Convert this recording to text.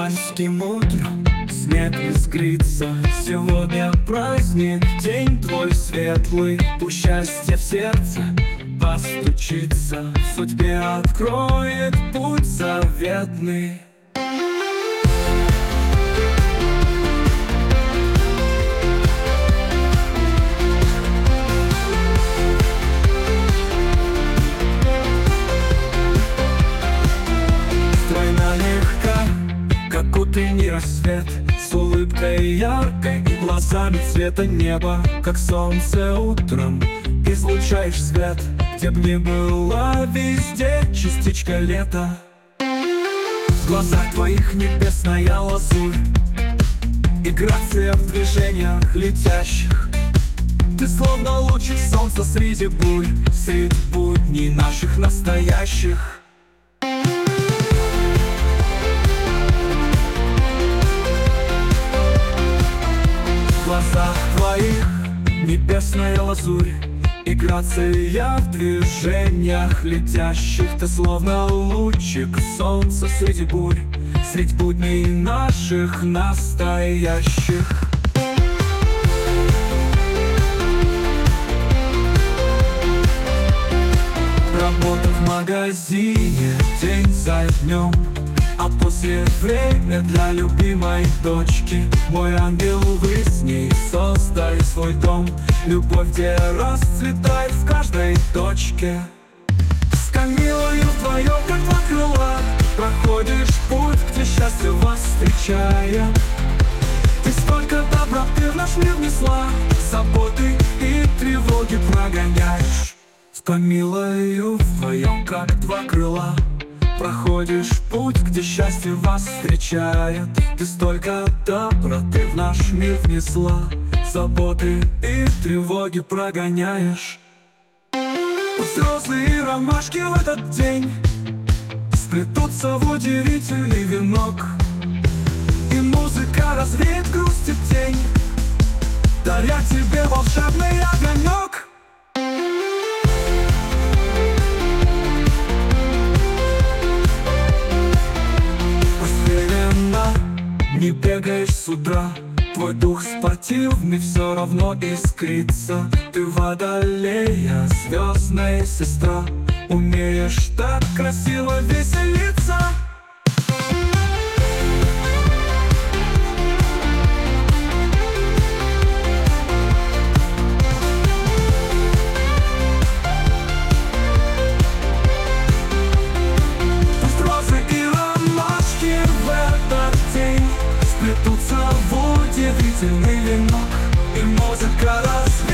Майским утром снег искрится. Сегодня праздник, день твой светлый. Пусть счастье в сердце постучится, в судьбе откроет путь заветный. Стройна легка, как утренний рассвет, с улыбкой яркой и глазами цвета неба. Как солнце утром излучаешь свет, где б ни была везде частичка лета. В глазах твоих небесная лазурь и грация в движениях летящих. Ты словно лучик солнца среди бурь, среди будней наших настоящих. В глазах твоих небесная лазурь и грация в движениях летящих. Ты словно лучик солнца среди бурь, средь будней наших настоящих. Работа в магазине день за днем, а после время для любимой дочки. Мой ангел, вы с ней создали свой дом, любовь, где расцветает в каждой точке. С Камилою вдвоем, как два крыла, проходишь путь, где счастье вас встречает. Ты столько доброты в наш мир внесла, заботы и тревоги прогоняешь. С Камилою вдвоем, как два крыла, проходишь путь, где счастье вас встречает. Ты столько доброты в наш мир внесла, заботы и тревоги прогоняешь. Пусть розы и ромашки в этот день сплетутся в удивительный венок, и музыка развеет грусть и тень, даря тебе волшебный огонек. Не бегаешь с утра, твой дух спортивный все равно искрится. Ты водолея, звездная сестра, умеешь так красиво веселиться. Пусть розы и ромашки в этот день сплетутся в удивительный венок, и музыка развеет